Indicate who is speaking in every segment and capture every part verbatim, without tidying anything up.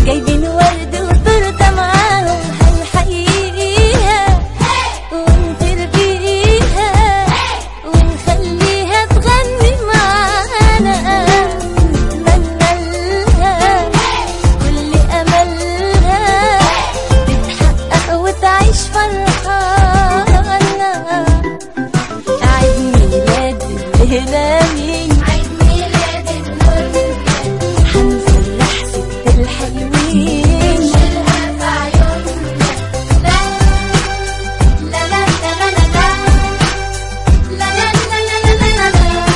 Speaker 1: جايبين ورد وتورته معاهم هنحييها ونتربيها ونخليها تغني معانا، نتمنى لها كل املها تتحقق وتعيش فرحانه. عيد ميلاد الهلالي، عيد ميلاد النور، هنفرح ست الحلوين نشيلها في عيوننا. لا لا لا لا لا لا لا لا لا لا لا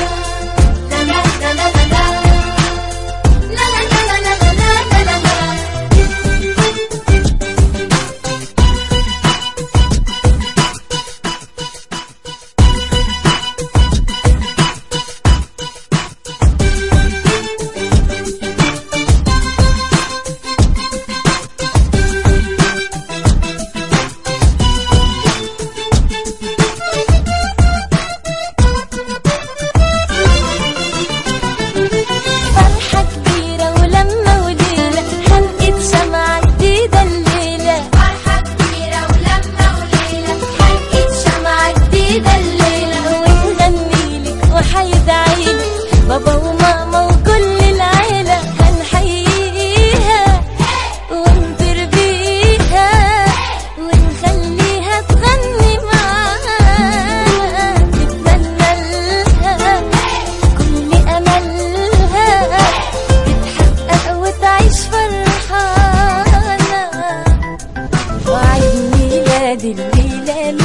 Speaker 1: بابا وماما وكل العيلة هنحييها ونتربيها ونخليها تغني معانا، نتمنى لها كل أملها تتحقق وتعيش فرحانة. وعيد ميلاد الليلة